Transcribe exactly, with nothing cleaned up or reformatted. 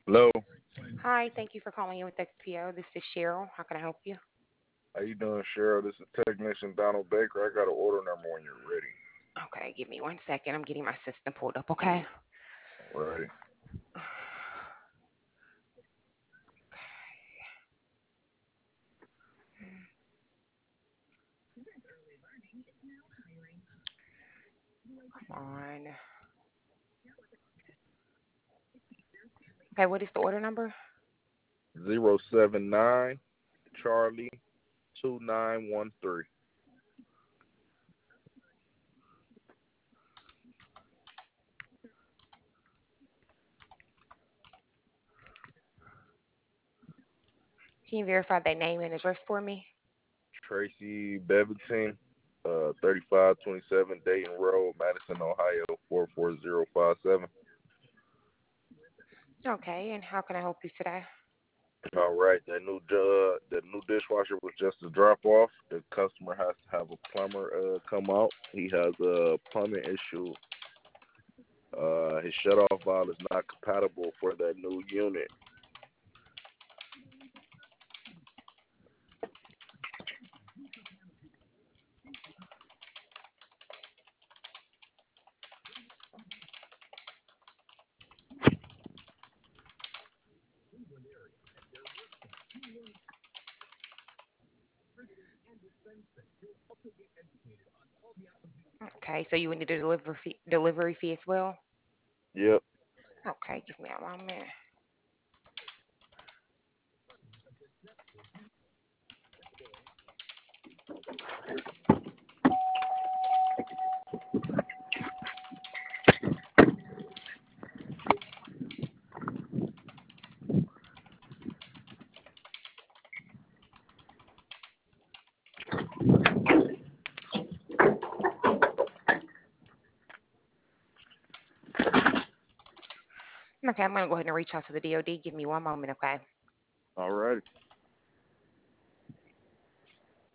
Hello, Hi, thank you for calling in with X P O. This is Cheryl. How can I help you? how you doing, Cheryl? This is Technician Donald Baker. I got an order number when you're ready. Okay, give me one second. I'm getting my system pulled up, okay? All right. Come on. Okay, what is the order number? Zero seven nine Charlie two nine one three. Can you verify that name and address for me? Tracy Bevington, uh, thirty-five twenty-seven Dayton Road, Madison, Ohio four four zero five seven. Okay, and how can I help you today? All right, that new uh, that new dishwasher was just a drop off. The customer has to have a plumber uh, come out. He has a plumbing issue. Uh, his shutoff valve is not compatible for that new unit. Okay, so you would need a delivery fee, delivery fee as well? Yep. Okay, give me a moment. Okay, I'm going to go ahead and reach out to the D O D. Give me one moment, okay? All right.